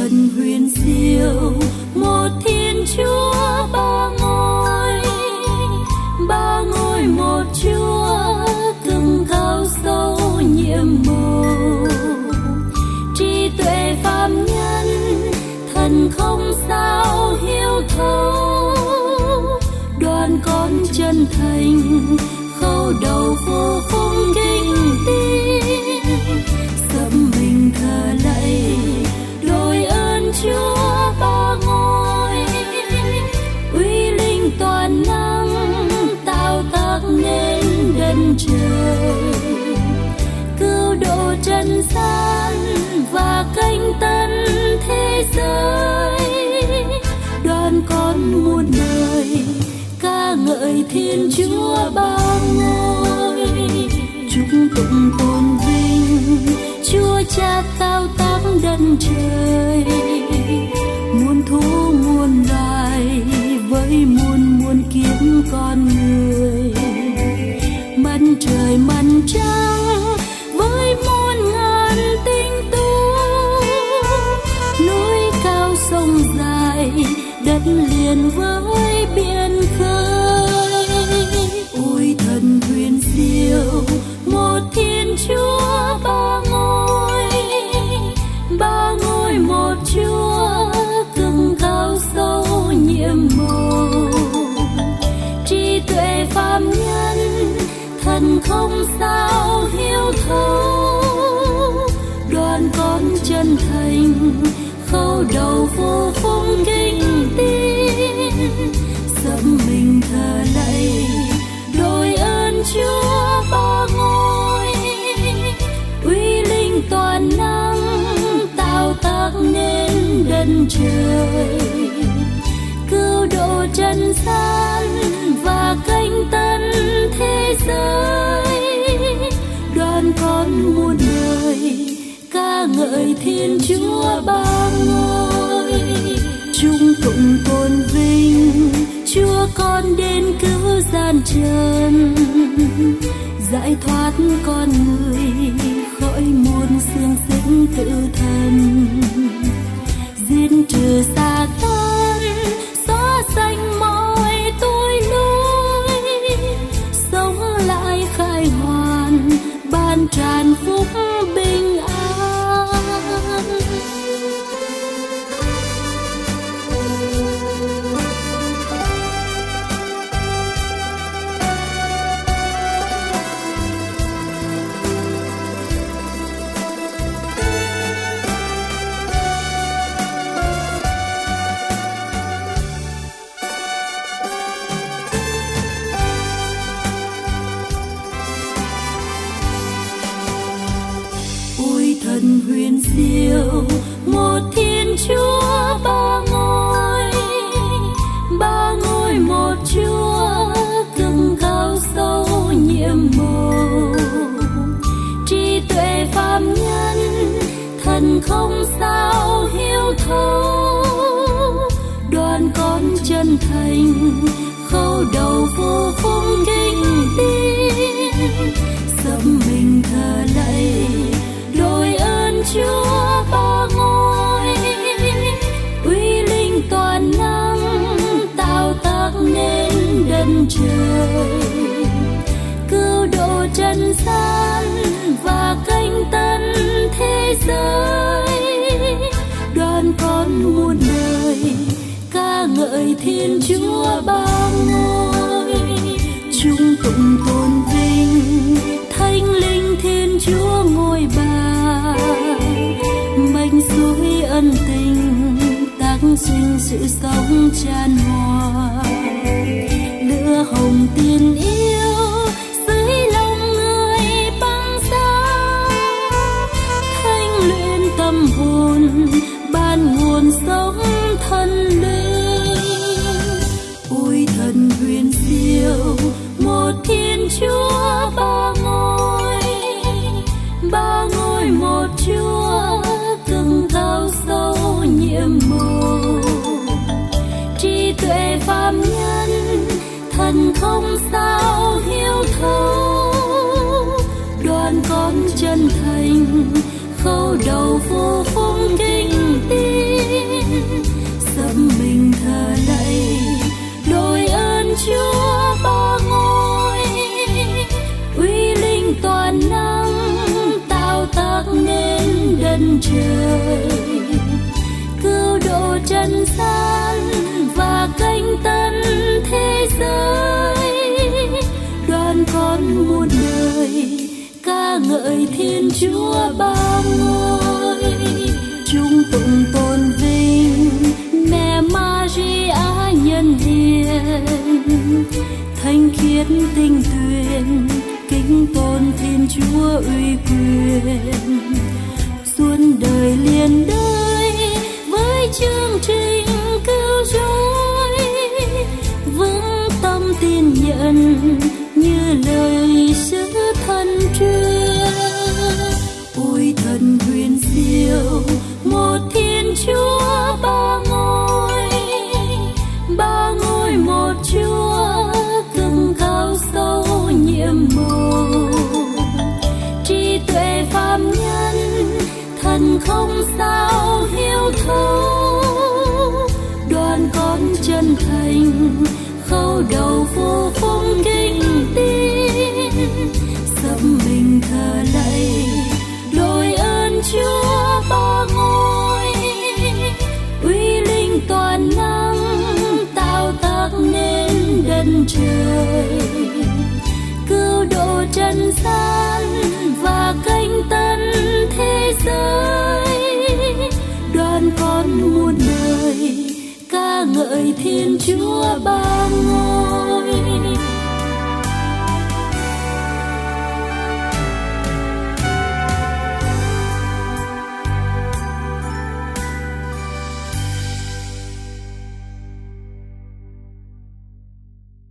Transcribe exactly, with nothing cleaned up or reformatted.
thần huyền diệu, một Thiên Chúa ba ngôi, ba ngôi một Chúa, từng cao sâu nhiệm màu. Trí tuệ phàm nhân, thần không sao hiếu thấu. Đoàn con chân thành, khâu đầu vô phung kinh tín, sắp mình thờ lạy đôi ơn Chúa ba ngôi. Uy linh toàn năng tạo tác nên đất trời, cứu độ trần gian và canh tân thế giới. Đoàn con muôn đời ca ngợi Thiên Chúa ba ngôi, chúng tụng tôn vinh Chúa Cha tạo tác đất trời. Muôn thú muôn loài với muôn muôn kiếp con người, mặt trời mặt trăng với muôn ngàn tinh tú, núi cao sông dài đất liền với biển khơi. Ôi thần huyền diệu, một Thiên Chúa ba ngôi, ba ngôi một Chúa, từng cao sâu nhiệm màu. Trí tuệ phàm nhân, thần không sao hiếu thấu. Đoàn con chân thành, khâu đầu vô phung kinh tín, sắp mình thờ lạy đôi ơn Chúa ba ngôi. Uy linh toàn năng tạo tác nên đất trời, cứu độ trần gian và canh tân thế giới. Đoàn con muôn đời ca ngợi Thiên Chúa ba ngôi, chúng tụng tôn vinh Chúa con đến cứu gian trần, giải thoát con người khỏi muôn xiềng xích tự thân, diệt trừ sa tan, xóa sạch mọi tội lỗi, sống lại khai hoàn, ban tràn phúc bình an. Thần huyền diệu, một Thiên Chúa ba ngôi, ba ngôi một Chúa, từng cao sâu nhiệm màu. Trí tuệ phàm nhân, thần không sao hiếu thấu. Đoàn con chân thành, khâu đầu vô phung kinh tín, sắp mình thờ lạy đôi ơn Chúa ba ngôi. Uy linh toàn năng tạo tác nên đất trời, cứu độ trần gian và canh tân thế giới. Đoàn con muôn đời ca ngợi Thiên Chúa ba ngôi, chúng tụng tôn vinh Thánh Linh Thiên Chúa ngôi ba, mệnh suối ân tình tác sinh sự sống tràn hòa. Lửa hồng tiền yêu dưới lòng người băng giá, thanh luyện tâm hồn ban nguồn sống thần linh. Ôi thần huyền diệu, một Thiên Chúa ba ngôi, ba ngôi một Chúa, từng cao sâu nhiệm màu. Trí tuệ phàm nhân, thần không sao hiếu thấu. Đoàn con chân thành, khâu đầu vô phung kinh tín, trần gian và canh tân thế giới. Đoàn con muôn đời ca ngợi Thiên Chúa ba ngôi, chúng tụng tôn vinh mẹ Maria nhân hiền, thanh khiết tinh tuyền kính tôn Thiên Chúa uy quyền. Suốt đời liền đới với chương trình cứu rỗi, vững tâm tin nhận như lời sứ thân truyền. Ôi thần huyền diệu một Thiên Chúa ba ngôi, ba ngôi một Chúa cực cao sâu nhiệm màu. Trí tuệ phàm nhân thần không sao hiểu thấu, đoàn con chân thành khâu đầu vô phong kính tin, sắp mình thờ lạy đôi ơn Chúa ba ngôi. Uy linh toàn năng tạo tác nên đất trời, cứu độ trần gian và canh tân thế giới. Đoàn con muôn đời ca ngợi Thiên Chúa ba ngôi.